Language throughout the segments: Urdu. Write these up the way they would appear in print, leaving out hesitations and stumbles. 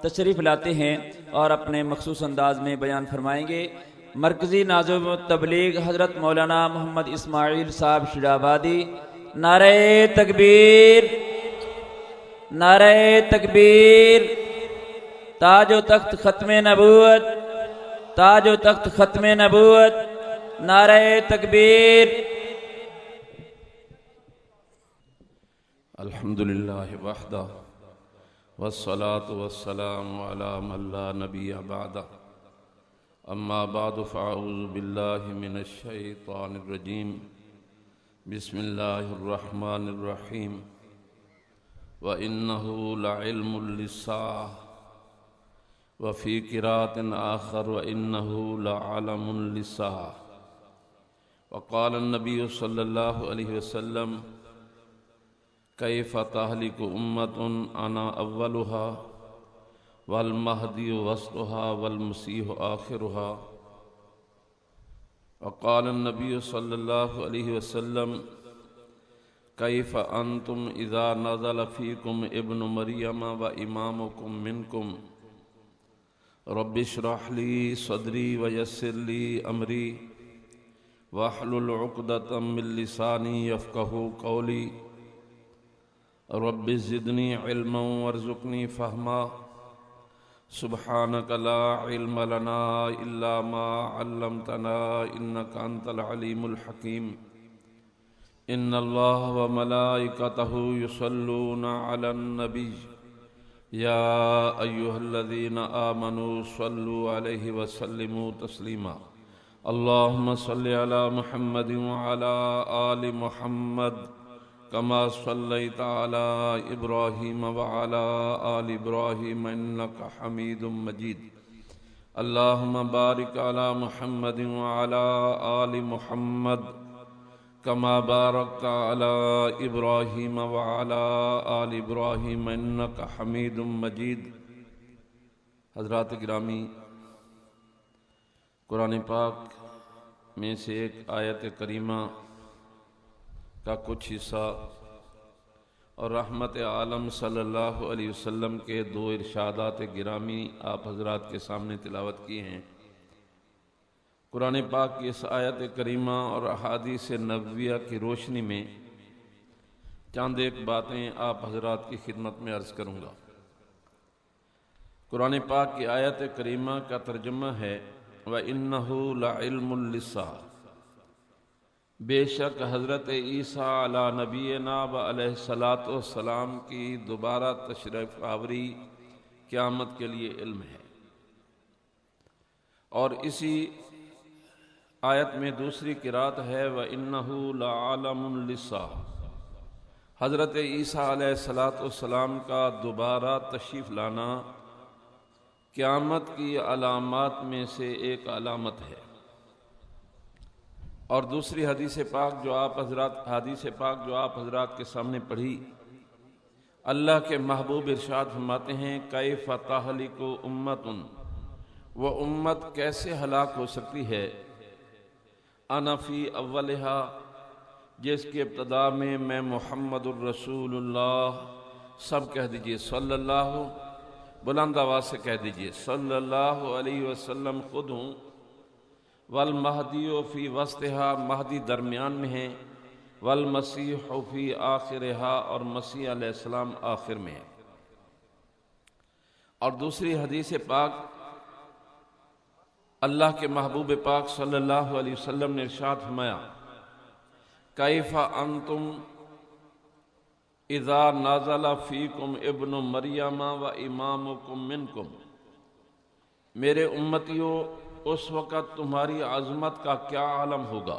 تشریف لاتے ہیں اور اپنے مخصوص انداز میں بیان فرمائیں گے۔ مرکزی ناظم تبلیغ حضرت مولانا محمد اسماعیل صاحب شیرآبادی۔ نعرہ تکبیر، نعرہ تکبیر۔ تاج و تخت ختم نبوت، تاج و تخت ختم نبوت، نعرہ تکبیر۔ الحمدللہ وحدہ والصلاة والسلام علی من لا نبی بعدہ، اما بعد فاعوذ باللہ من الشیطان الرجیم، بسم اللہ الرحمن الرحیم۔ وَإِنَّهُ لَعِلْمٌ لِلسَّاعَةِ وفی قراءۃ آخر وَإِنَّهُ لَعَلَمٌ لِلسَّاعَةِ۔ وقال النبی صلی اللہ علیہ وسلم کیف تہلک امۃ انا اولها والمہدی وسطها والمسیح آخرها۔ وقال النبی صلی اللہ علیہ وسلم کیف انتم اذا نزل فیکم ابن مریم وامامکم منکم رب اشرح لی صدری ویسر لی امری واحلل عقدۃ من لسانی یفقہوا قولی رب زدنی علما وارزقنی فہما سبحانک لا علم لنا الا ما علمتنا انک انت العلیم الحکیم۔ ان اللہ وملائکتہ یصلون علی النبی یا ایہا الذین آمنوا صلوا علیہ وسلموا تسلیما۔ اللہم صل علی محمد وعلی آل محمد کما صلیت علی ابراہیم وعلی آل ابراہیم انک حمید مجید۔ اللہم بارک علی محمد وعلی آل محمد کما بارکت علی ابراہیم وعلی آل ابراہیم انک حمید مجید۔ حضرات گرامی، قرآن پاک میں سے ایک آیت کریمہ کا کچھ حصہ اور رحمت عالم صلی اللہ علیہ وسلم کے دو ارشادات گرامی آپ حضرات کے سامنے تلاوت کی ہیں۔ قرآن پاک کی اس آیت کریمہ اور احادیث نبویہ کی روشنی میں چند ایک باتیں آپ حضرات کی خدمت میں عرض کروں گا۔ قرآن پاک کی آیت کریمہ کا ترجمہ ہے وَإِنَّهُ لَعِلْمٌ لِلسَّاعَةِ، بے شک حضرت عیسیٰ علی نبینا علیہ السلام کی دوبارہ تشریف آوری قیامت کے لیے علم ہے۔ اور اسی آیت میں دوسری قرات ہے وَإِنَّهُ لَعَلَمٌ لِلسَّاعَةِ، حضرت عیسیٰ علیہ السلام کا دوبارہ تشریف لانا قیامت کی علامات میں سے ایک علامت ہے۔ اور دوسری حدیث پاک جو آپ حضرات کے سامنے پڑھی، اللہ کے محبوب ارشاد فرماتے ہیں کیف تہلک امۃ، وہ امت کیسے ہلاک ہو سکتی ہے، انا فی اولہا، جس کی ابتدا میں محمد الرسول اللہ، سب کہہ دیجئے صلی اللہ، بلند آواز سے کہہ دیجئے صلی اللہ علیہ وسلم خود ہوں، والمہدی فی وسطہا، مہدی درمیان میں ہیں، والمسیح فی آخرہا، اور مسیح علیہ السلام آخر میں ہے۔ اور دوسری حدیث پاک اللہ کے محبوب پاک صلی اللہ علیہ وسلم نے ارشاد فرمایا کیف انتم اذا نازل فیکم ابن مریم و امامکم منکم، میرے امتیوں اس وقت تمہاری عظمت کا کیا عالم ہوگا،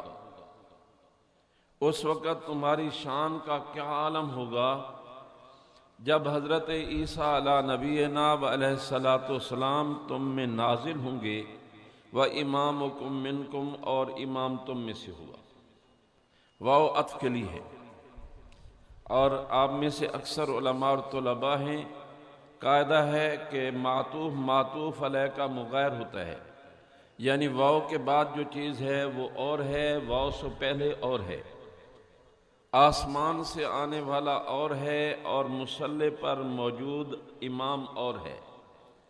اس وقت تمہاری شان کا کیا عالم ہوگا جب حضرت عیسیٰ علی نبینا علیہ السلام تم میں نازل ہوں گے، وَإِمَامُكُم مِّنكُمْ، اور امام تم میں سے ہوگا۔ واو عطف کے لیے ہے، اور آپ میں سے اکثر علماء اور طلباء ہیں، قاعدہ ہے کہ معطوف علیہ کا مغیر ہوتا ہے، یعنی واو کے بعد جو چیز ہے وہ اور ہے، واو سے پہلے اور ہے، آسمان سے آنے والا اور ہے، اور مصلی پر موجود امام اور ہے۔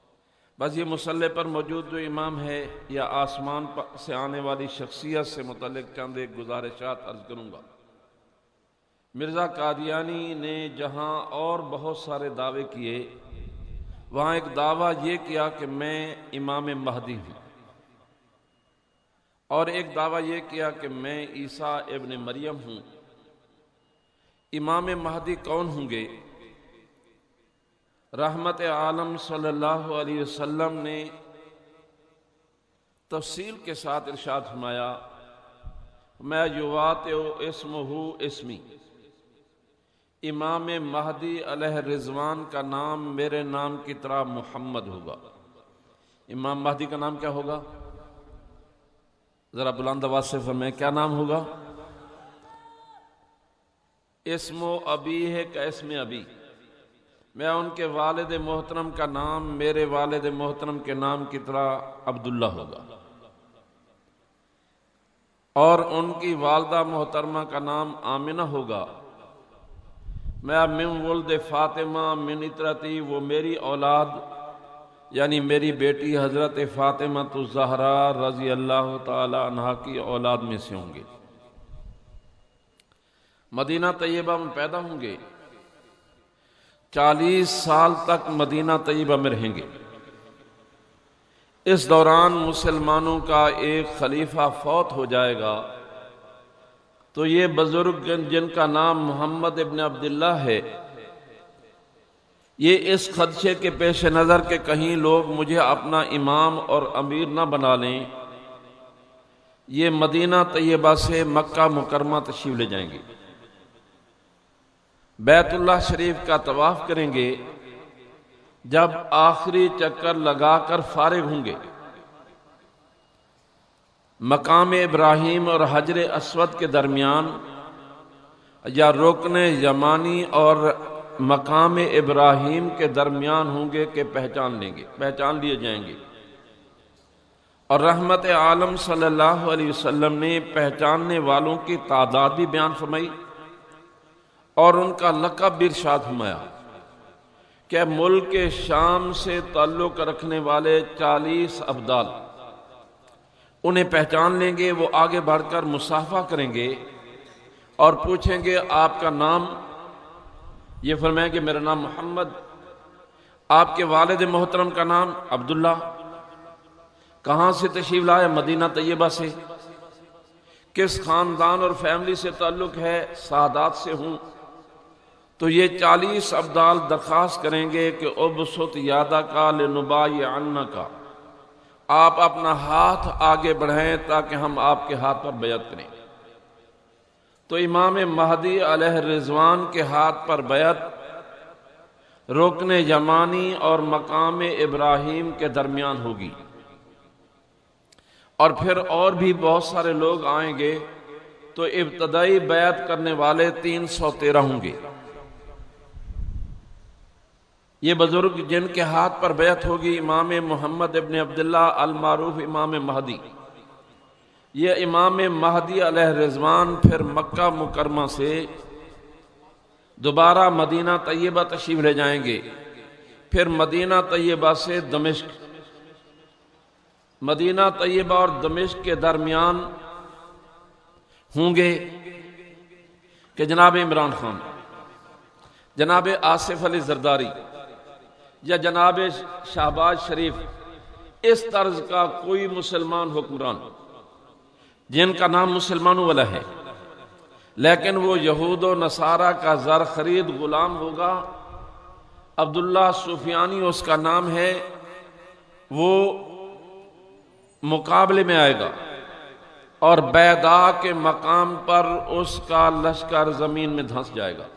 بس یہ مصلی پر موجود جو امام ہے یا آسمان سے آنے والی شخصیت سے متعلق چند ایک گزارشات عرض کروں گا۔ مرزا قادیانی نے جہاں اور بہت سارے دعوے کیے، وہاں ایک دعویٰ یہ کیا کہ میں امام مہدی ہوں، اور ایک دعویٰ یہ کیا کہ میں عیسیٰ ابن مریم ہوں۔ امام مہدی کون ہوں گے؟ رحمت عالم صلی اللہ علیہ وسلم نے تفصیل کے ساتھ ارشاد فرمایا، میں یواطئ اسمہ اسمی، امام مہدی علیہ رضوان کا نام میرے نام کی طرح محمد ہوگا۔ امام مہدی کا نام کیا ہوگا؟ ذرا بلند آواز سے فرمائیں، کیا نام ہوگا؟ اسم ابی ہے کا اسم ابی، میں ان کے والد محترم کا نام میرے والد محترم کے نام کی طرح عبداللہ ہوگا، اور ان کی والدہ محترمہ کا نام آمنہ ہوگا۔ میں من ولد فاطمہ من اطرتی، وہ میری اولاد یعنی میری بیٹی حضرت فاطمہ الزہرا رضی اللہ تعالی عنہا کی اولاد میں سے ہوں گے۔ مدینہ طیبہ میں پیدا ہوں گے، 40 سال تک مدینہ طیبہ میں رہیں گے۔ اس دوران مسلمانوں کا ایک خلیفہ فوت ہو جائے گا، تو یہ بزرگ جن کا نام محمد ابن عبداللہ ہے، یہ اس خدشے کے پیش نظر کہ کہیں لوگ مجھے اپنا امام اور امیر نہ بنا لیں، یہ مدینہ طیبہ سے مکہ مکرمہ تشریف لے جائیں گے، بیت اللہ شریف کا طواف کریں گے۔ جب آخری چکر لگا کر فارغ ہوں گے، مقام ابراہیم اور حجر اسود کے درمیان یا رکن یمانی اور مقام ابراہیم کے درمیان ہوں گے کہ پہچان لیے جائیں گے، اور رحمت عالم صلی اللہ علیہ وسلم نے پہچاننے والوں کی تعداد بھی بیان فرمائی، اور ان کا لقب بھی ارشاد فرمایا کہ ملک شام سے تعلق رکھنے والے 40 ابدال انہیں پہچان لیں گے۔ وہ آگے بڑھ کر مصافحہ کریں گے اور پوچھیں گے آپ کا نام، یہ فرمائیں کہ میرا نام محمد، آپ کے والد محترم کا نام عبداللہ، کہاں سے تشریف لائے؟ مدینہ طیبہ سے، کس خاندان اور فیملی سے تعلق ہے؟ سعادات سے ہوں۔ تو یہ 40 ابدال درخواست کریں گے کہ ابسط یادک لنبایعنک، آپ اپنا ہاتھ آگے بڑھائیں تاکہ ہم آپ کے ہاتھ پر بیعت کریں۔ تو امام مہدی علیہ رضوان کے ہاتھ پر بیعت رکن یمانی اور مقام ابراہیم کے درمیان ہوگی، اور پھر اور بھی بہت سارے لوگ آئیں گے، تو ابتدائی بیعت کرنے والے 313 ہوں گے۔ یہ بزرگ جن کے ہاتھ پر بیعت ہوگی امام محمد ابن عبداللہ المعروف امام مہدی، یہ امام مہدی علیہ رضوان پھر مکہ مکرمہ سے دوبارہ مدینہ طیبہ تشریف لے جائیں گے، پھر مدینہ طیبہ سے دمشق، مدینہ طیبہ اور دمشق کے درمیان ہوں گے کہ جناب عمران خان، جناب آصف علی زرداری یا جناب شہباز شریف، اس طرز کا کوئی مسلمان حکمران جن کا نام مسلمانوں والا ہے، لیکن وہ یہود و نصارہ کا زر خرید غلام ہوگا۔ عبداللہ سفیانی اس کا نام ہے، وہ مقابلے میں آئے گا، اور بیضا کے مقام پر اس کا لشکر زمین میں دھنس جائے گا۔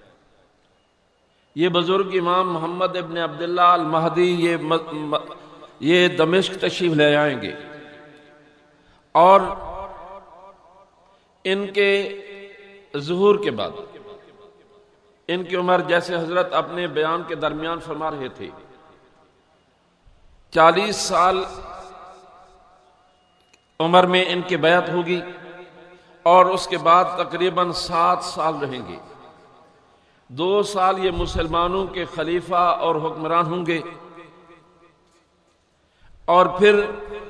یہ بزرگ امام محمد ابن عبداللہ المہدی یہ دمشق تشریف لے آئیں گے، اور ان کے ظہور کے بعد ان کی عمر، جیسے حضرت اپنے بیان کے درمیان فرما رہے تھے، 40 سال عمر میں ان کی بیعت ہوگی، اور اس کے بعد تقریباً 7 سال رہیں گے۔ 2 سال یہ مسلمانوں کے خلیفہ اور حکمران ہوں گے، اور پھر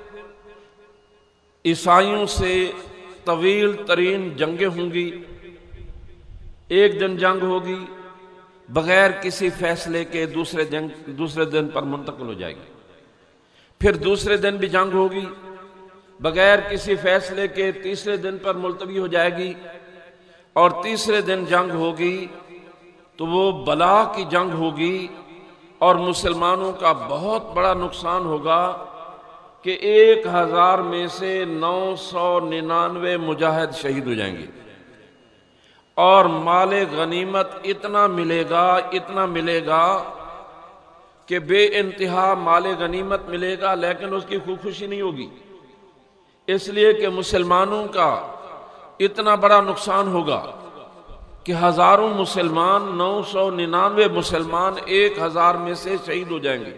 عیسائیوں سے طویل ترین جنگیں ہوں گی. ایک دن جنگ ہوگی بغیر کسی فیصلے کے دوسرے دن پر منتقل ہو جائے گی. پھر دوسرے دن بھی جنگ ہوگی بغیر کسی فیصلے کے تیسرے دن پر ملتوی ہو جائے گی. اور تیسرے دن جنگ ہوگی تو وہ بلا کی جنگ ہوگی اور مسلمانوں کا بہت بڑا نقصان ہوگا کہ 1000 میں سے 999 مجاہد شہید ہو جائیں گے. اور مال غنیمت اتنا ملے گا کہ بے انتہا مال غنیمت ملے گا، لیکن اس کی خوشی نہیں ہوگی، اس لیے کہ مسلمانوں کا اتنا بڑا نقصان ہوگا کہ ہزاروں مسلمان 999 مسلمان 1000 میں سے شہید ہو جائیں گے.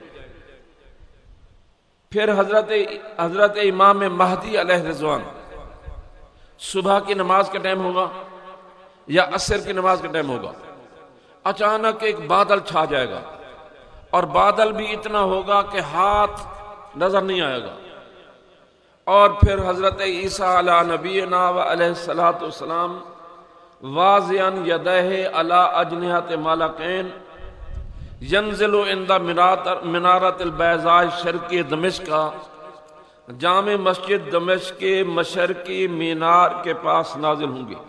پھر حضرت امام مہدی علیہ رضوان صبح کی نماز کا ٹائم ہوگا یا عصر کی نماز کا ٹائم ہوگا، اچانک ایک بادل چھا جائے گا اور بادل بھی اتنا ہوگا کہ ہاتھ نظر نہیں آئے گا. اور پھر حضرت عیسیٰ علی نبینا و علیہ الصلوۃ والسلام واضعا یدیہ علی اجنحۃ ملکین ینزل عند منارۃ البیضاء شرقی دمشق، جامع مسجد دمشق کے مشرقی مینار کے پاس نازل ہوں گے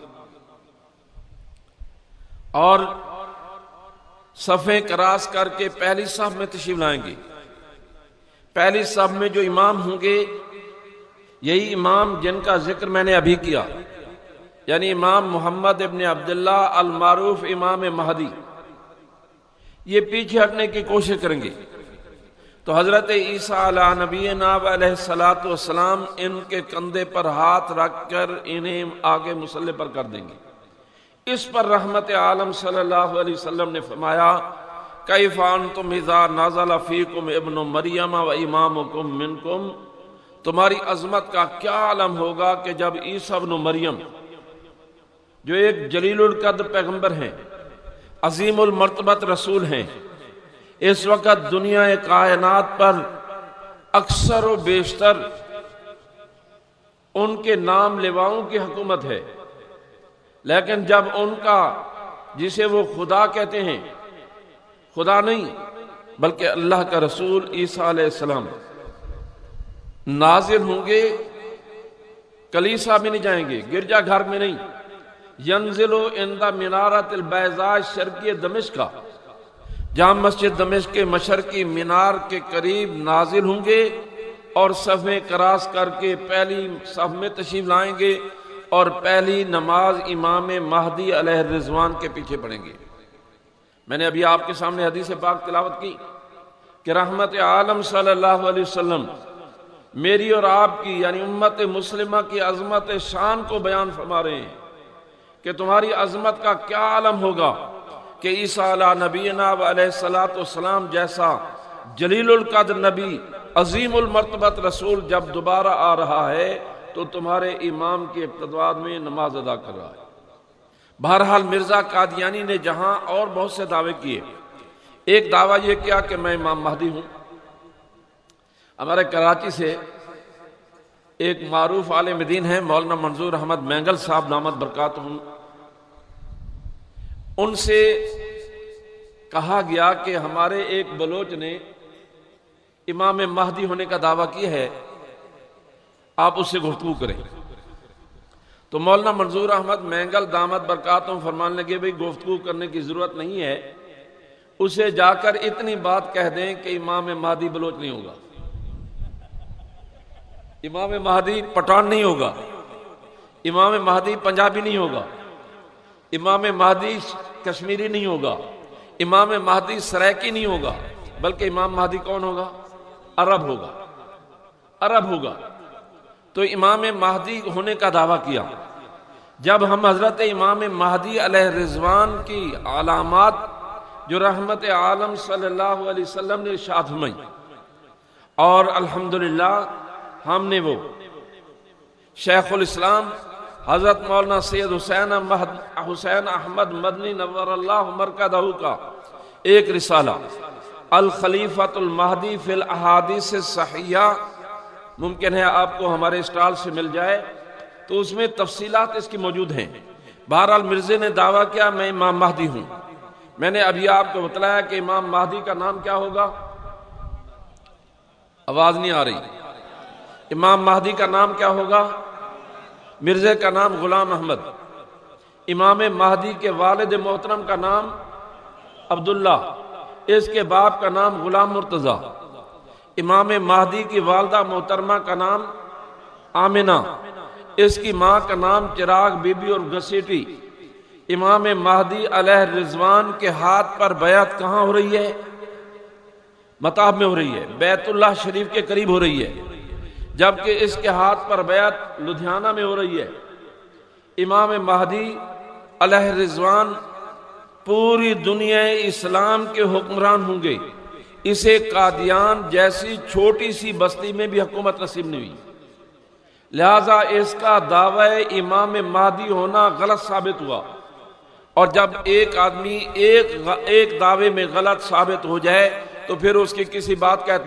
اور صفیں کراس کر کے پہلی صف میں تشریف لائیں گے. پہلی صف میں جو امام ہوں گے یہی امام جن کا ذکر میں نے ابھی کیا، یعنی امام محمد ابن عبداللہ المعروف امام مہدی، یہ پیچھے ہٹنے کی کوشش کریں گے. تو حضرت عیسیٰ علی نبینا علیہ الصلوۃ والسلام ان کے کندھے پر ہاتھ رکھ کر انہیں آگے مصلی پر کر دیں گے. اس پر رحمت عالم صلی اللہ علیہ وسلم نے فرمایا کیف انتم اذا نزل فیکم ابن مریم و امامکم منکم، تمہاری عظمت کا کیا عالم ہوگا کہ جب عیسیٰ ابن مریم جو ایک جلیل القدر پیغمبر ہیں، عظیم المرتبت رسول ہیں، اس وقت دنیا کائنات پر اکثر و بیشتر ان کے نام لیواؤں کی حکومت ہے، لیکن جب ان کا جسے وہ خدا کہتے ہیں، خدا نہیں بلکہ اللہ کا رسول عیسیٰ علیہ السلام نازل ہوں گے، کلیسا میں نہیں جائیں گے، گرجا گھر میں نہیں، ینزل عند منارۃ البیضاء شرقی دمشق، جامع مسجد دمشق کے مشرقی مینار کے قریب نازل ہوں گے اور صفیں کراس کر کے پہلی صف میں تشریف لائیں گے اور پہلی نماز امام مہدی علیہ الرضوان کے پیچھے پڑھیں گے. میں نے ابھی آپ کے سامنے حدیث پاک تلاوت کی کہ رحمت عالم صلی اللہ علیہ وسلم میری اور آپ کی یعنی امت مسلمہ کی عظمت شان کو بیان فرما رہے ہیں کہ تمہاری عظمت کا کیا عالم ہوگا کہ عیسیٰ علی نبینا علیہ الصلوۃ والسلام جیسا جلیل القدر نبی، عظیم المرتبت رسول جب دوبارہ آ رہا ہے تو تمہارے امام کے اقتداء میں نماز ادا کر رہا ہے. بہرحال مرزا قادیانی نے جہاں اور بہت سے دعوے کیے، ایک دعویٰ یہ کیا کہ میں امام مہدی ہوں. ہمارے کراچی سے ایک معروف عالم دین ہیں مولانا منظور احمد مینگل صاحب دامت برکاتہم، ان سے کہا گیا کہ ہمارے ایک بلوچ نے امام مہدی ہونے کا دعویٰ کیا ہے، آپ اس سے گفتگو کریں. تو مولانا منظور احمد مینگل دامت برکاتہم فرمانے لگے بھئی گفتگو کرنے کی ضرورت نہیں ہے، اسے جا کر اتنی بات کہہ دیں کہ امام مہدی بلوچ نہیں ہوگا، امام مہدی پٹھان نہیں ہوگا، امام مہدی پنجابی نہیں ہوگا، امام مہدی کشمیری نہیں ہوگا، امام مہدی سرائکی نہیں ہوگا، بلکہ امام مہدی کون ہوگا؟ عرب ہوگا، عرب ہوگا. تو امام مہدی ہونے کا دعویٰ کیا. جب ہم حضرت امام مہدی علیہ رضوان کی علامات جو رحمت عالم صلی اللہ علیہ وسلم نے ارشاد فرمائی، اور الحمدللہ ہم نے وہ شیخ الاسلام حضرت مولانا سید حسین احمد مدنی نور اللہ مرکزہ کا ایک رسالہ الخلیفۃ المہدی فی الاحادیث الصحیحہ، ممکن ہے آپ کو ہمارے اسٹال سے مل جائے، تو اس میں تفصیلات اس کی موجود ہیں۔ بہرحال مرزا نے دعویٰ کیا میں امام مہدی ہوں۔ میں نے ابھی آپ کو بتلایا کہ امام مہدی کا نام کیا ہوگا، آواز نہیں آ رہی، امام مہدی کا نام کیا ہوگا؟ مرزا کا نام غلام احمد، امام مہدی کے والد محترم کا نام عبداللہ، اس کے باپ کا نام غلام مرتضیٰ، امام مہدی کی والدہ محترمہ کا نام آمنہ، اس کی ماں کا نام چراغ بی بی اور گھسیٹی۔ امام مہدی علیہ رضوان کے ہاتھ پر بیعت کہاں ہو رہی ہے؟ مطاف میں ہو رہی ہے، بیت اللہ شریف کے قریب ہو رہی ہے، جبکہ اس کے ہاتھ پر بیعت لدھیانہ میں ہو رہی ہے۔ امام مہدی علیہ رضوان پوری دنیا اسلام کے حکمران ہوں گے، اسے قادیان جیسی چھوٹی سی بستی میں بھی حکومت نصیب نہیں ہوئی، لہذا اس کا دعوی امام مہدی ہونا غلط ثابت ہوا۔ اور جب ایک آدمی ایک دعوے میں غلط ثابت ہو جائے تو پھر اس کی کسی بات کا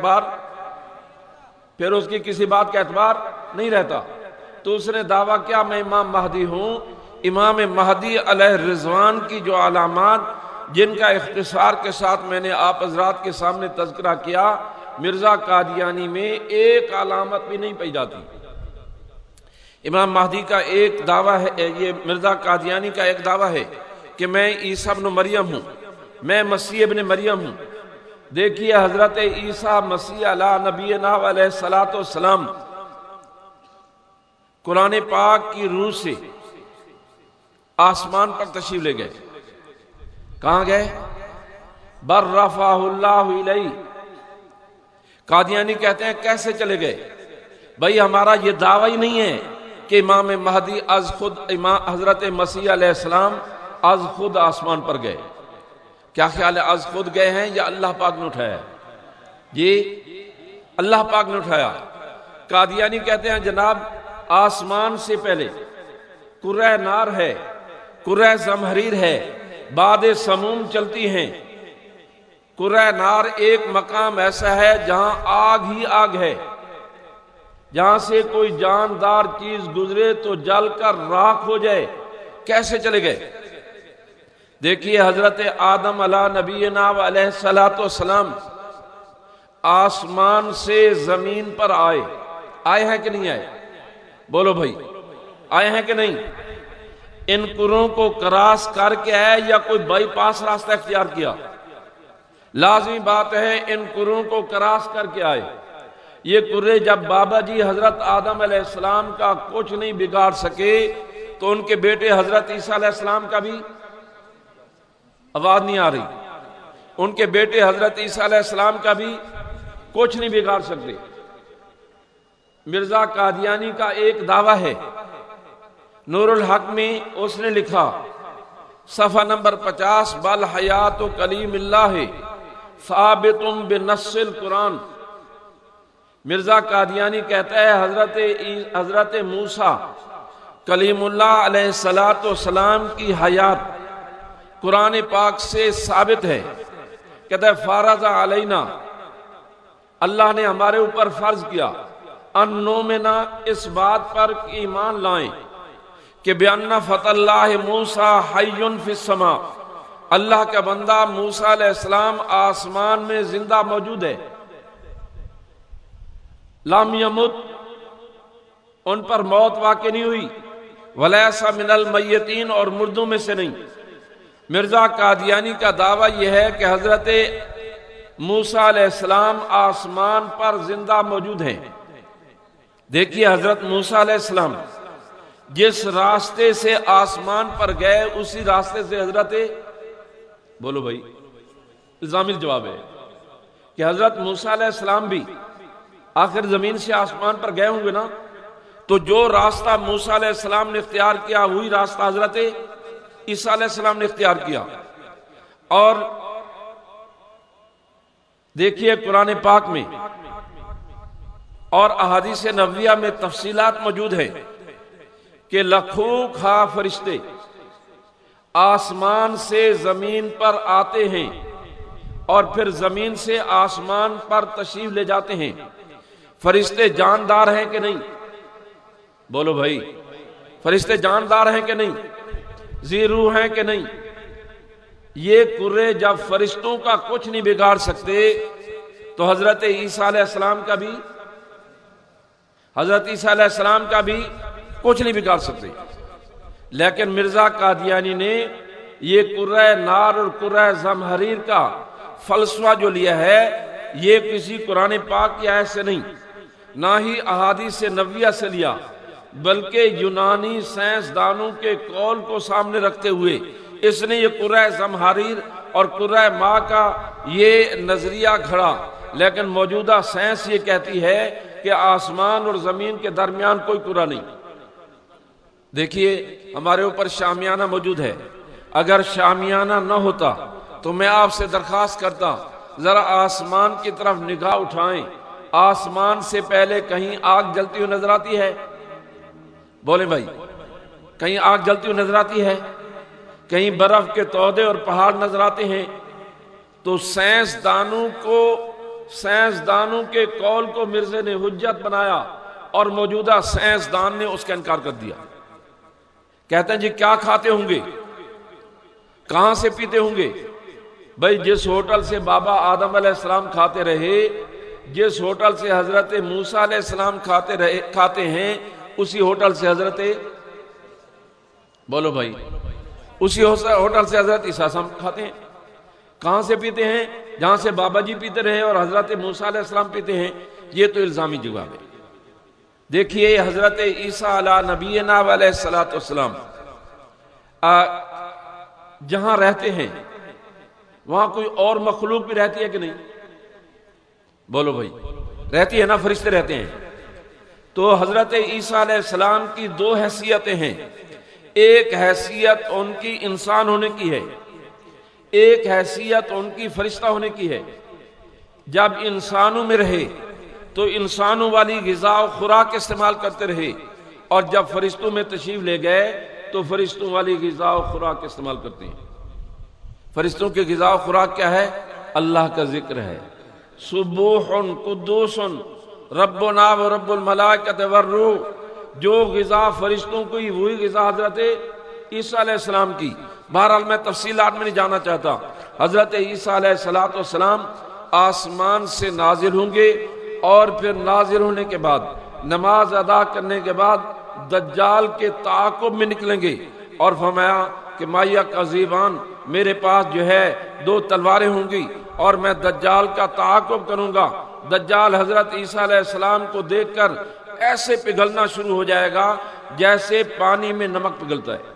اعتبار نہیں رہتا۔ تو اس نے دعویٰ کیا میں امام مہدی ہوں۔ امام مہدی علیہ رضوان کی جو علامات جن کا اختصار کے ساتھ میں نے آپ حضرات کے سامنے تذکرہ کیا، مرزا قادیانی میں ایک علامت بھی نہیں پائی جاتی۔ امام مہدی کا ایک دعویٰ ہے، یہ مرزا قادیانی کا ایک دعویٰ ہے کہ میں عیسیٰ ابن مریم ہوں، میں مسیح ابن مریم ہوں۔ دیکھیے حضرت عیسیٰ مسیح علیہ نبینا علیہ الصلوۃ والسلام قرآن پاک کی روح سے آسمان پر تشریف لے گئے۔ کہاں گئے؟ بر رفعہ اللہ الیہ۔ قادیانی کہتے ہیں کیسے چلے گئے؟ بھائی ہمارا یہ دعویٰ ہی نہیں ہے کہ امام مہدی از خود حضرت مسیح علیہ السلام از خود آسمان پر گئے۔ کیا خیال ہے، از خود گئے ہیں یا اللہ پاک نے اٹھایا؟ جی اللہ پاک نے اٹھایا۔ قادیانی کہتے ہیں جناب آسمان سے پہلے کرہ نار ہے، کرہ زمہریر ہے، باد سموم چلتی ہیں۔ کرہ نار ایک مقام ایسا ہے جہاں آگ ہی آگ ہے، جہاں سے کوئی جاندار چیز گزرے تو جل کر راکھ ہو جائے۔ کیسے چلے گئے؟ دیکھیے حضرت آدم علیہ نبینا علیہ الصلوۃ والسلام آسمان سے زمین پر آئے ہیں کہ نہیں آئے؟ بولو بھائی، آئے ہیں کہ نہیں؟ ان کروں کو کراس کر کے آئے یا کوئی بائی پاس راستہ اختیار کیا؟ لازمی بات ہے ان کروں کو کراس کر کے آئے۔ یہ کرے جب بابا جی حضرت آدم علیہ السلام کا کچھ نہیں بگاڑ سکے تو ان کے بیٹے حضرت عیسیٰ علیہ السلام کا بھی، آواز نہیں آ رہی، ان کے بیٹے حضرت عیسیٰ علیہ السلام کا بھی کچھ نہیں بگاڑ سکتے۔ مرزا قادیانی کا ایک دعویٰ ہے، نور الحق میں اس نے لکھا صفحہ نمبر 50، بل حیات کلیم اللہ ثابت بنص القرآن۔ مرزا قادیانی کہتا ہے حضرت موسیٰ کلیم اللہ علیہ الصلوۃ والسلام کی حیات قرآن پاک سے ثابت ہے۔ کہتا ہے فارض علینا، اللہ نے ہمارے اوپر فرض کیا، ان نؤمنا، اس بات پر ایمان لائیں کہ بأن فتح اللہ موسیٰ حی فی السماء، اللہ کا بندہ موسیٰ علیہ السلام آسمان میں زندہ موجود ہے، لم یمت، ان پر موت واقع نہیں ہوئی، ولیس من المیتین، اور مردوں میں سے نہیں۔ مرزا قادیانی کا دعویٰ یہ ہے کہ حضرت موسیٰ علیہ السلام آسمان پر زندہ موجود ہیں۔ دیکھیے حضرت موسیٰ علیہ السلام جس راستے سے آسمان پر گئے اسی راستے سے حضرت، بولو بھائی، الزامی جواب ہے کہ حضرت موسیٰ علیہ السلام بھی آخر زمین سے آسمان پر گئے ہوں گے نا، تو جو راستہ موسیٰ علیہ السلام نے اختیار کیا وہی راستہ حضرت عیسیٰ علیہ السلام نے اختیار کیا۔ اور دیکھیے قرآن پاک میں اور احادیث نبویہ میں تفصیلات موجود ہیں کہ لکھوں کھا فرشتے آسمان سے زمین پر آتے ہیں اور پھر زمین سے آسمان پر تشریف لے جاتے ہیں۔ فرشتے جاندار ہیں کہ نہیں؟ بولو بھائی، فرشتے جاندار ہیں کہ نہیں؟ ذی روح ہیں کہ نہیں؟ یہ کرے جب فرشتوں کا کچھ نہیں بگاڑ سکتے تو حضرت عیسیٰ علیہ السلام کا بھی کچھ نہیں بگاڑ سکتے۔ لیکن مرزا قادیانی نے یہ کرہ نار اور کرہ زمہریر کا فلسفہ جو لیا ہے، یہ کسی قرآن پاک کی آیت سے نہیں، نہ ہی احادیث نبویہ سے لیا، بلکہ یونانی سائنسدانوں کے قول کو سامنے رکھتے ہوئے اس نے یہ کرہ زمہریر اور کرہ ماء کا یہ نظریہ گھڑا۔ لیکن موجودہ سائنس یہ کہتی ہے کہ آسمان اور زمین کے درمیان کوئی کرہ نہیں۔ دیکھیے ہمارے اوپر شامیانہ موجود ہے، اگر شامیانہ نہ ہوتا تو میں آپ سے درخواست کرتا ذرا آسمان کی طرف نگاہ اٹھائیں۔ آسمان سے پہلے کہیں آگ جلتی ہوئی نظر آتی ہے؟ بولیں بھائی، کہیں آگ جلتی ہوئی نظر آتی ہے؟ کہیں برف کے تودے اور پہاڑ نظر آتے ہیں؟ تو سائنسدانوں کے قول کو مرزے نے حجت بنایا اور موجودہ سائنسدان نے اس کا انکار کر دیا۔ کہتے ہیں جی کیا کھاتے ہوں گے، کہاں سے پیتے ہوں گے؟ بھائی جس ہوٹل سے بابا آدم علیہ السلام کھاتے رہے، جس ہوٹل سے حضرت موسیٰ علیہ السلام کھاتے ہیں، اسی ہوٹل سے بولو بھائی، اسی ہوٹل سے حضرت عیسیٰ السلام کھاتے ہیں۔ کہاں سے پیتے ہیں؟ جہاں سے بابا جی پیتے رہے اور حضرت موسیٰ علیہ السلام پیتے ہیں۔ یہ تو الزامی جواب ہے۔ دیکھیے حضرت عیسیٰ علیہ نبینا علیہ الصلوۃ والسلام جہاں رہتے ہیں وہاں کوئی اور مخلوق بھی رہتی ہے کہ نہیں؟ بولو بھائی، رہتی ہے نا، فرشتے رہتے ہیں۔ تو حضرت عیسیٰ علیہ السلام کی دو حیثیتیں ہیں، ایک حیثیت ان کی انسان ہونے کی ہے، ایک حیثیت ان کی فرشتہ ہونے کی ہے۔ جب انسانوں میں رہے تو انسانوں والی غذا و خوراک استعمال کرتے رہے، اور جب فرشتوں میں تشریف لے گئے تو فرشتوں والی غذا و خوراک استعمال کرتے ہیں۔ فرشتوں کی غذا و خوراک کیا ہے؟ اللہ کا ذکر ہے۔ سبوح قدوس ربنا و رب الملائکۃ والروح، جو غذا فرشتوں کی وہی غذا حضرت عیسیٰ علیہ السلام کی۔ بہرحال میں تفصیلات میں نہیں جانا چاہتا۔ حضرت عیسیٰ علیہ السلام آسمان سے نازل ہوں گے، اور پھر نازل ہونے کے بعد نماز ادا کرنے کے بعد دجال کے تعاقب میں نکلیں گے، اور فرمایا کہ مایا قذیبان، میرے پاس جو ہے 2 تلواریں ہوں گی اور میں دجال کا تعاقب کروں گا۔ دجال حضرت عیسیٰ علیہ السلام کو دیکھ کر ایسے پگھلنا شروع ہو جائے گا جیسے پانی میں نمک پگھلتا ہے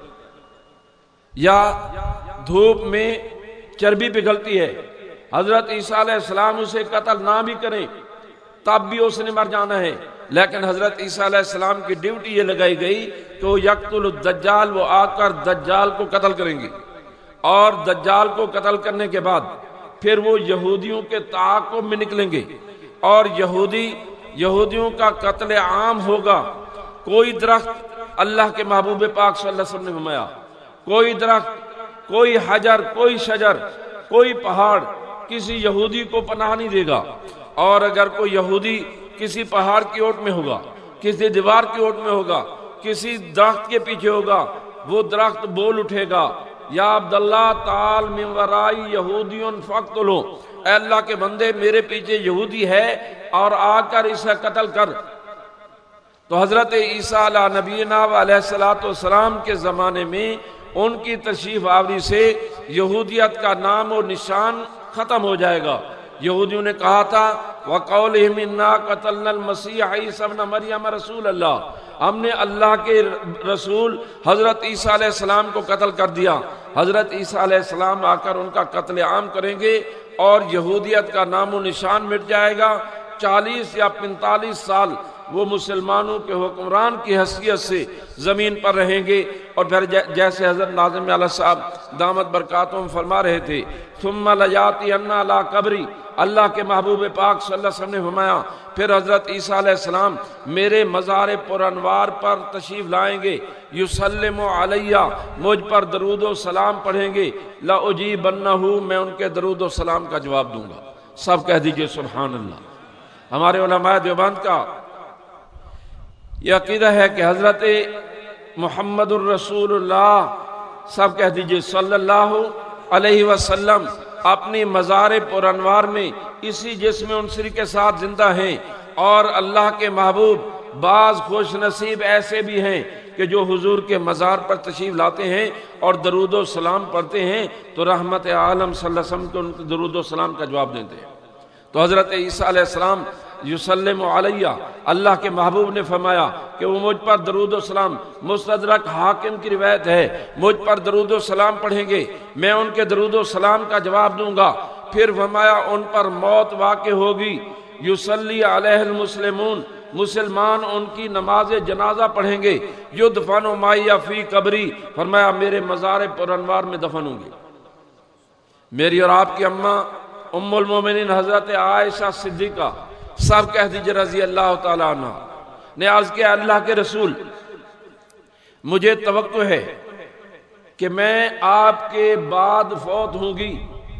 یا دھوپ میں چربی پگھلتی ہے۔ حضرت عیسیٰ علیہ السلام اسے قتل نہ بھی کریں تب بھی اس نے مر جانا ہے، لیکن حضرت عیسیٰ علیہ السلام کی ڈیوٹی یہ لگائی گئی کہ وہ یقتل الدجال، وہ آ کر دجال کو قتل کریں گے، اور دجال کو قتل کرنے کے بعد پھر وہ یہودیوں کے تعاقب میں نکلیں گے، اور یہودیوں کا قتل عام ہوگا۔ کوئی درخت، اللہ کے محبوب پاک صلی اللہ علیہ وسلم نے فرمایا، کوئی درخت، کوئی حجر، کوئی شجر، کوئی پہاڑ کسی یہودی کو پناہ نہیں دے گا، اور اگر کوئی یہودی کسی پہاڑ کی اوٹ میں ہوگا، کسی دیوار کی اوٹ میں ہوگا، کسی درخت کے پیچھے ہوگا، وہ درخت بول اٹھے گا، یا عبداللہ تعال من ورائی یہودیون فقتلو، اے اللہ کے بندے میرے پیچھے یہودی ہے اور آ کر اسے قتل کر۔ تو حضرت عیسیٰ علیہ نبینا علیہ الصلوۃ والسلام کے زمانے میں ان کی تشریف آوری سے یہودیت کا نام و نشان ختم ہو جائے گا۔ یہودیوں نے کہا تھا وَقَوْلِهِمْ إِنَّا قَتَلْنَا الْمَسِيحَ عِيسَى ابْنَ مَرْيَمَ رسول اللہ، ہم نے اللہ کے رسول حضرت عیسیٰ علیہ السلام کو قتل کر دیا۔ حضرت عیسیٰ علیہ السلام آ کر ان کا قتل عام کریں گے اور یہودیت کا نام و نشان مٹ جائے گا۔ 40 یا 45 سال وہ مسلمانوں کے حکمران کی حیثیت سے زمین پر رہیں گے، اور پھر جیسے حضرت ناظم اعلیٰ صاحب دامت برکاتہم فرما رہے تھے ثم لیاتین علی قبری اللہ کے محبوب پاک صلی اللہ علیہ وسلم نے فرمایا پھر حضرت عیسیٰ علیہ السلام میرے مزار پر انوار پر تشریف لائیں گے، یسلم علیہ مجھ پر درود و سلام پڑھیں گے، لأجیبنہ میں ان کے درود و سلام کا جواب دوں گا۔ سب کہہ دیجئے سبحان اللہ۔ ہمارے علماء دیوبند کا یہ عقیدہ ہے کہ حضرت محمد الرسول اللہ، سب کہہ دیجئے صلی اللہ علیہ وسلم، اپنی مزار پر انوار میں اسی جسم عنصری کے ساتھ زندہ ہیں، اور اللہ کے محبوب بعض خوش نصیب ایسے بھی ہیں کہ جو حضور کے مزار پر تشریف لاتے ہیں اور درود و سلام پڑھتے ہیں تو رحمت عالم صلی اللہ علیہ وسلم کو ان کے درود و سلام کا جواب دیتے ہیں۔ تو حضرت عیسیٰ علیہ السلام یسلم علیہ، اللہ کے محبوب نے فرمایا کہ وہ مجھ پر درود و سلام، مستدرک حاکم کی روایت ہے، مجھ پر درود و سلام پڑھیں گے، میں ان کے درود و سلام کا جواب دوں گا۔ پھر فرمایا ان پر موت واقع ہوگی، یصلی علیہ المسلمون، مسلمان ان کی نماز جنازہ پڑھیں گے، یدفن معی فی قبری، فرمایا میرے مزار پر انوار میں دفن ہوں گے۔ میری اور آپ کی اماں ام المومنین حضرت عائشہ صدیقہ، سب کہہ دیجئے رضی اللہ تعالیٰ عنہ، نے عرض کیا اللہ کے رسول مجھے توقع ہے کہ میں آپ کے بعد فوت ہوں گی،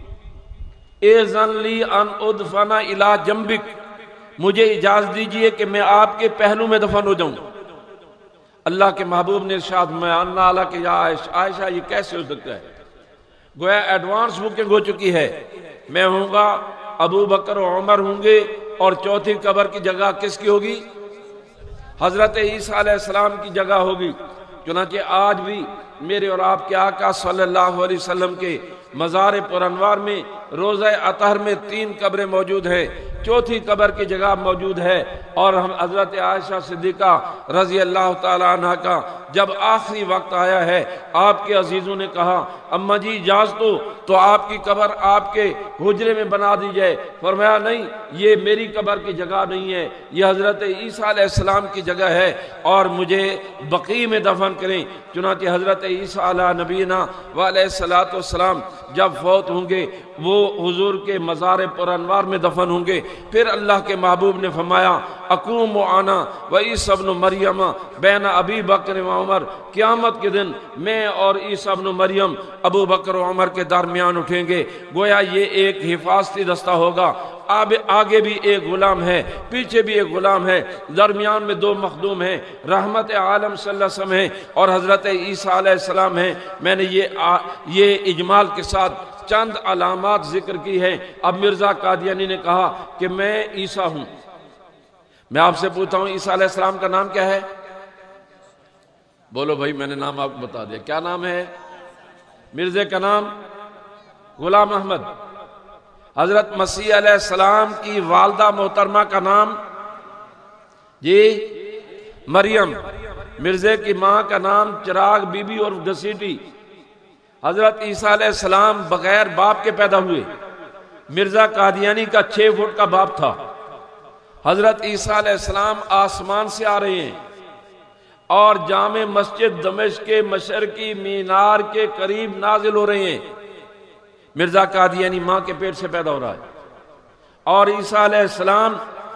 اذن لی ان ادفن الی جنبک، مجھے اجازت دیجئے کہ میں آپ کے پہلو میں دفن ہو جاؤں۔ اللہ کے محبوب نے ارشاد فرمایا انا علیک یا عائشہ، یہ کیسے ہو سکتا ہے؟ گویا ایڈوانس بکنگ ہو چکی ہے، میں ہوں گا، ابو بکر و عمر ہوں گے، اور چوتھی قبر کی جگہ کس کی ہوگی؟ حضرت عیسیٰ علیہ السلام کی جگہ ہوگی۔ چنانچہ آج بھی میرے اور آپ کے آقا صلی اللہ علیہ وسلم کے مزار پر انوار میں روضہ اطہر میں 3 قبریں موجود ہیں، چوتھی قبر کی جگہ موجود ہے، اور ہم حضرت عائشہ صدیقہ رضی اللہ تعالی عنہ کا جب آخری وقت آیا ہے، آپ کے عزیزوں نے کہا اماں جی اجازت دو تو آپ کی قبر آپ کے حجرے میں بنا دی جائے، فرمایا نہیں، یہ میری قبر کی جگہ نہیں ہے، یہ حضرت عیسیٰ علیہ السلام کی جگہ ہے، اور مجھے بقیع میں دفن کریں۔ چنانچہ حضرت عیسیٰ علیہ نبینا وعلیہ الصلوۃ والسلام جب فوت ہوں گے وہ حضور کے مزار پر انوار میں دفن ہوں گے۔ پھر اللہ کے محبوب نے فرمایا اقوم انا و عیسی ابن مریم بین ابی بکر و عمر، قیامت کے دن میں اور عیسی ابن مریم ابو بکر و عمر کے درمیان اٹھیں گے۔ گویا یہ ایک حفاظتی دستہ ہوگا، آگے بھی ایک غلام ہے، پیچھے بھی ایک غلام ہے، درمیان میں 2 مخدوم ہیں، رحمت عالم صلی اللہ علیہ وسلم ہیں اور حضرت عیسیٰ علیہ السلام ہیں۔ میں نے یہ اجمال کے ساتھ چند علامات ذکر کی ہیں۔ اب مرزا قادیانی نے کہا کہ میں عیسیٰ ہوں۔ میں آپ سے پوچھتا ہوں عیسیٰ علیہ السلام کا نام کیا ہے؟ بولو بھائی، میں نے نام آپ کو بتا دیا، کیا نام ہے؟ مرزے کا نام غلام احمد۔ حضرت مسیح علیہ السلام کی والدہ محترمہ کا نام جی مریم۔ مرزے کی ماں کا نام چراغ بی بی اور گسیٹی۔ حضرت عیسیٰ علیہ السلام بغیر باپ کے پیدا ہوئے۔ مرزا قادیانی کا 6 فٹ کا باپ تھا۔ حضرت عیسیٰ علیہ السلام آسمان سے آ رہے ہیں اور جامع مسجد دمشق کے مشرقی مینار کے قریب نازل ہو رہے ہیں۔ مرزا قادیانی ماں کے پیٹ سے پیدا ہو رہا ہے اور عیسیٰ علیہ السلام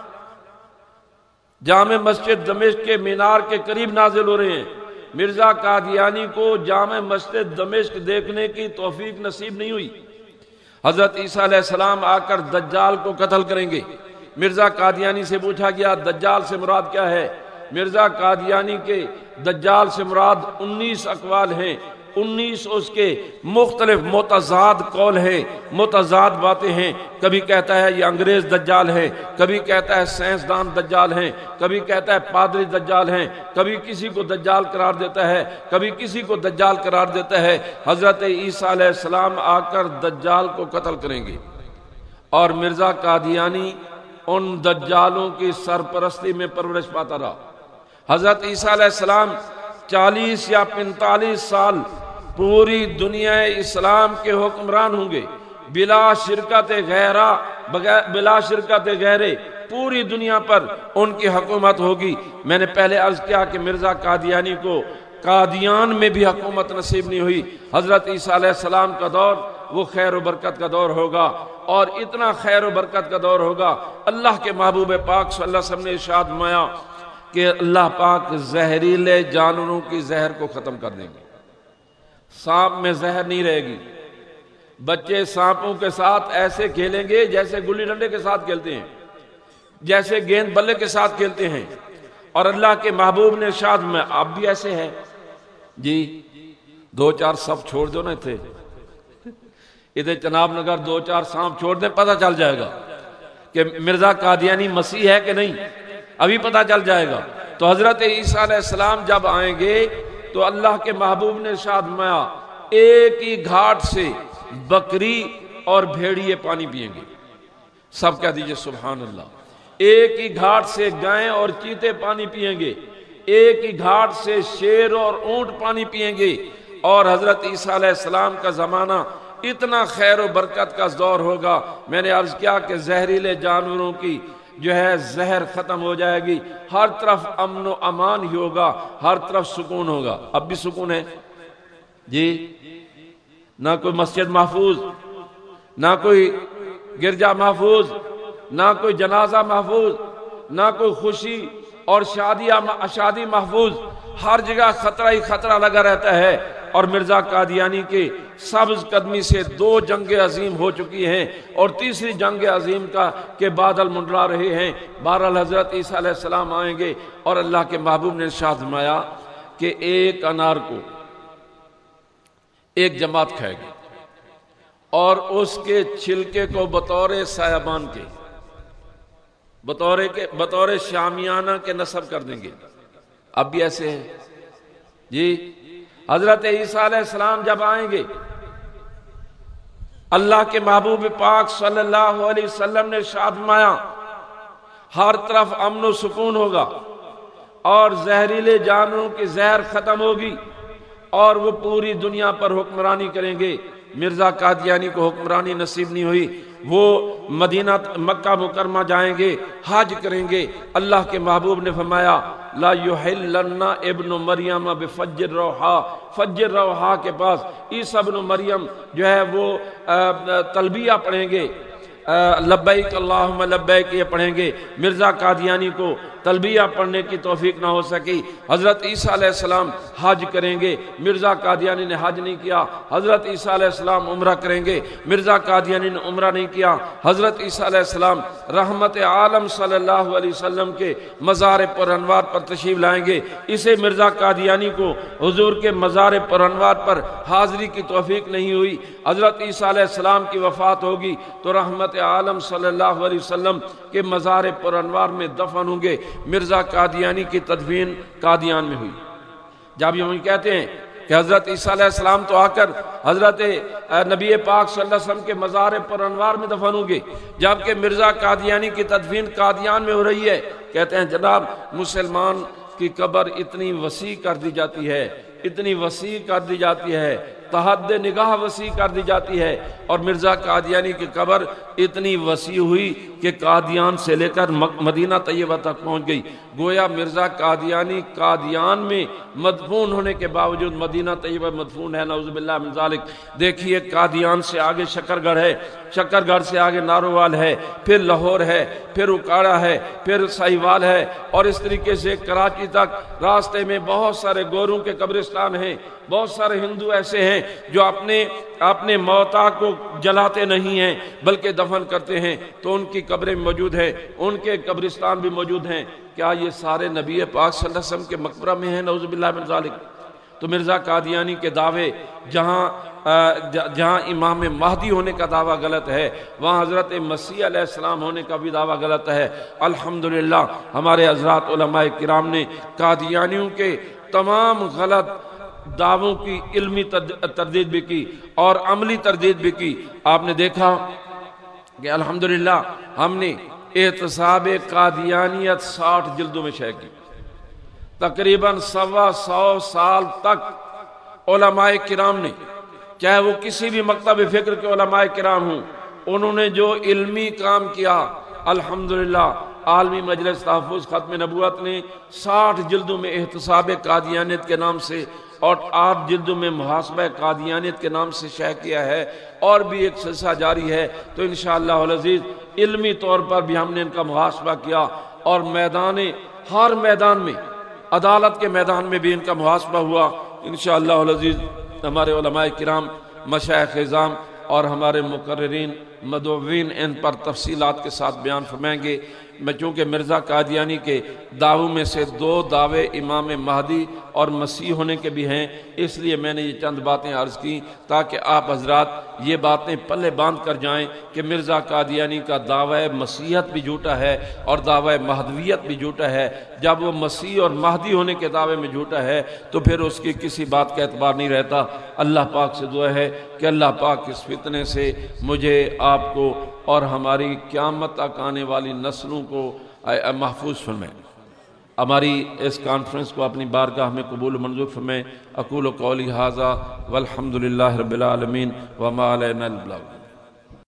جامع مسجد دمشق کے مینار کے قریب نازل ہو رہے ہیں۔ مرزا قادیانی کو جامع مسجد دمشق دیکھنے کی توفیق نصیب نہیں ہوئی۔ حضرت عیسیٰ علیہ السلام آ کر دجال کو قتل کریں گے۔ مرزا قادیانی سے پوچھا گیا دجال سے مراد کیا ہے؟ مرزا قادیانی کے دجال سے مراد 19 اقوال ہیں، 19 اس کے مختلف متضاد قول ہیں، متضاد باتیں ہیں۔ کبھی کہتا ہے یہ انگریز دجال ہے، کبھی کہتا ہے سائنسدان دجال ہیں، کبھی کہتا ہے پادری دجال ہیں، کبھی کسی کو دجال قرار دیتا ہے، کبھی کسی کو دجال قرار دیتا ہے۔ حضرت عیسیٰ علیہ السلام آ کر دجال کو قتل کریں گے اور مرزا قادیانی ان دجالوں کی سرپرستی میں پرورش پاتا رہا۔ حضرت عیسیٰ علیہ السلام 40 یا 45 سال پوری دنیا اسلام کے حکمران ہوں گے، بلا شرکت غیرے پوری دنیا پر ان کی حکومت ہوگی۔ میں نے پہلے عرض کیا کہ مرزا قادیانی کو قادیان میں بھی حکومت نصیب نہیں ہوئی۔ حضرت عیسیٰ علیہ السلام کا دور وہ خیر و برکت کا دور ہوگا، اور اتنا خیر و برکت کا دور ہوگا، اللہ کے محبوب پاک صلی اللہ علیہ وسلم نے ارشاد فرمایا کہ اللہ پاک زہریلے جانوروں کی زہر کو ختم کر دیں گے، سانپ میں زہر نہیں رہے گی، بچے سانپوں کے ساتھ ایسے کھیلیں گے جیسے گلی ڈنڈے کے ساتھ کھیلتے ہیں، جیسے گیند بلے کے ساتھ کھیلتے ہیں، اور اللہ کے محبوب نے ارشاد میں آپ بھی ایسے ہیں جی، 2-4 سب چھوڑ دو نا تھے ادھر جناب نگر 2-4 سانپ چھوڑ دیں، پتہ چل جائے گا کہ مرزا قادیانی مسیح ہے کہ نہیں، ابھی پتہ چل جائے گا۔ تو حضرت عیسیٰ علیہ السلام جب آئیں گے تو اللہ کے محبوب نے ارشاد فرمایا ایک ہی گھاٹ سے بکری اور بھیڑیے پانی پئیں گے، سب کہہ دیجئے سبحان اللہ۔ ایک ہی گھاٹ سے گائیں اور چیتے پانی پئیں گے، ایک ہی گھاٹ سے شیر اور اونٹ پانی پئیں گے، اور حضرت عیسیٰ علیہ السلام کا زمانہ اتنا خیر و برکت کا دور ہوگا، میں نے عرض کیا کہ زہریلے جانوروں کی جو ہے زہر ختم ہو جائے گی، ہر طرف امن و امان ہی ہوگا، ہر طرف سکون ہوگا۔ اب بھی سکون ہے جی، نہ کوئی مسجد محفوظ، نہ کوئی گرجا محفوظ، نہ کوئی جنازہ محفوظ، نہ کوئی خوشی اور شادی محفوظ، ہر جگہ خطرہ ہی خطرہ لگا رہتا ہے۔ اور مرزا قادیانی کے سبز قدمی سے 2 جنگ عظیم ہو چکی ہیں، اور تیسری جنگ عظیم کا کے بادل منڈلا رہے ہیں۔ بہرحال حضرت عیسیٰ علیہ السلام آئیں گے، اور اللہ کے محبوب نے ارشاد فرمایا کہ ایک انار کو ایک جماعت کھائے گی، اور اس کے چھلکے کو بطور سایبان کے بطور شامیانہ کے نصب کر دیں گے۔ اب بھی ایسے ہیں جی۔ حضرت عیسیٰ علیہ السلام جب آئیں گے، اللہ کے محبوب پاک صلی اللہ علیہ وسلم نے ارشاد فرمایا ہر طرف امن و سکون ہوگا، اور زہریلے جانوروں کی زہر ختم ہوگی، اور وہ پوری دنیا پر حکمرانی کریں گے۔ مرزا قادیانی کو حکمرانی نصیب نہیں ہوئی، وہ مدینہ مکہ مکرمہ جائیں گے، حج کریں گے۔ اللہ کے محبوب نے فرمایا لا یحلن ابن مریم بفج الروحا، فج الروحا کے پاس عیسیٰ ابن مریم جو ہے وہ تلبیہ پڑھیں گے، لبیک اللہم لبیک یہ پڑھیں گے۔ مرزا قادیانی کو تلبیہ پڑھنے کی توفیق نہ ہو سکی۔ حضرت عیسیٰ علیہ السلام حج کریں گے، مرزا قادیانی نے حج نہیں کیا۔ حضرت عیسیٰ علیہ السلام عمرہ کریں گے، مرزا قادیانی نے عمرہ نہیں کیا۔ حضرت عیسیٰ علیہ السلام رحمت عالم صلی اللہ علیہ وسلم کے مزار پر انوار پر تشریف لائیں گے، اسے مرزا قادیانی کو حضور کے مزار پر انوار پر حاضری کی توفیق نہیں ہوئی۔ حضرت عیسیٰ علیہ السلام کی وفات ہوگی تو رحمت عالم صلی اللہ علیہ وسلم کے مزار پر انوار میں دفن ہوں گے۔ مرزا قادیانی کی تدفین قادیان میں ہوئی۔ جب یہ کہتے ہیں کہ حضرت عیسیٰ علیہ السلام تو آ کر حضرت نبی پاک صلی اللہ علیہ وسلم کے مزار پر انوار میں دفن ہوں گے، جبکہ مرزا قادیانی کی تدفین قادیان میں ہو رہی ہے۔ کہتے ہیں جناب مسلمان کی قبر اتنی وسیع کر دی جاتی ہے، اتنی وسیع کر دی جاتی ہے، تحد نگاہ وسیع کر دی جاتی ہے، اور مرزا قادیانی کی قبر اتنی وسیع ہوئی کہ قادیان سے لے کر مدینہ طیبہ تک پہنچ گئی۔ گویا مرزا قادیانی قادیان میں مدفون ہونے کے باوجود مدینہ طیبہ مدفون ہے، نعوذ باللہ من ذالک۔ دیکھیے قادیان سے آگے شکر گڑھ ہے، شکر گڑھ سے آگے نارووال ہے، پھر لاہور ہے، پھر اکاڑا ہے، پھر ساہیوال ہے، اور اس طریقے سے کراچی تک راستے میں بہت سارے گوروں کے قبرستان ہیں۔ بہت سارے ہندو ایسے ہیں جو اپنے موتا کو جلاتے نہیں ہیں بلکہ دفن کرتے ہیں، تو ان کی قبریں موجود ہیں، ان کے قبرستان بھی موجود ہیں۔ کیا یہ سارے نبی پاک صلی اللہ علیہ وسلم کے مقبرہ میں ہیں؟ نعوذ باللہ من ذالک۔ تو مرزا قادیانی کے دعوے جہاں امام مہدی ہونے کا دعویٰ غلط ہے، وہاں حضرت مسیح علیہ السلام ہونے کا بھی دعویٰ غلط ہے۔ الحمدللہ ہمارے حضرات علماء کرام نے قادیانیوں کے تمام غلط دعووں کی علمی تردید بھی کی اور عملی تردید بھی کی۔ آپ نے دیکھا کہ الحمدللہ ہم نے احتساب قادیانیت 60 جلدوں میں شائع کی۔ تقریباً 125 سال تک علماء کرام نے، چاہے وہ کسی بھی مکتب فکر کے علماء کرام ہوں، انہوں نے جو علمی کام کیا، الحمدللہ عالمی مجلس تحفظ ختم نبوت نے 60 جلدوں میں احتساب قادیانیت کے نام سے اور 8 جلدوں میں محاسبہ قادیانیت کے نام سے شائع کیا ہے، اور بھی ایک سلسلہ جاری ہے۔ تو انشاءاللہ العزیز علمی طور پر بھی ہم نے ان کا محاسبہ کیا، اور ہر میدان میں، عدالت کے میدان میں بھی ان کا محاسبہ ہوا۔ انشاءاللہ العزیز ہمارے علماء کرام، مشائخ اعظام اور ہمارے مقررین مدعوین ان پر تفصیلات کے ساتھ بیان فرمائیں گے۔ میں چونکہ مرزا قادیانی کے دعووں میں سے 2 دعوے امام مہدی اور مسیح ہونے کے بھی ہیں، اس لیے میں نے یہ چند باتیں عرض کی تاکہ آپ حضرات یہ باتیں پلے باندھ کر جائیں کہ مرزا قادیانی کا دعوی مسیحیت بھی جھوٹا ہے اور دعوی مہدویت بھی جھوٹا ہے۔ جب وہ مسیح اور مہدی ہونے کے دعوے میں جھوٹا ہے تو پھر اس کی کسی بات کا اعتبار نہیں رہتا۔ اللہ پاک سے دعا ہے کہ اللہ پاک اس فتنے سے مجھے، آپ کو اور ہماری قیامت تک آنے والی نسلوں کو محفوظ فرمائے۔ ہماری اس کانفرنس کو اپنی بارگاہ میں قبول و منظور فرمائے۔ اقول قولی ھذا والحمد للہ رب العالمین وما علینا البلاغ۔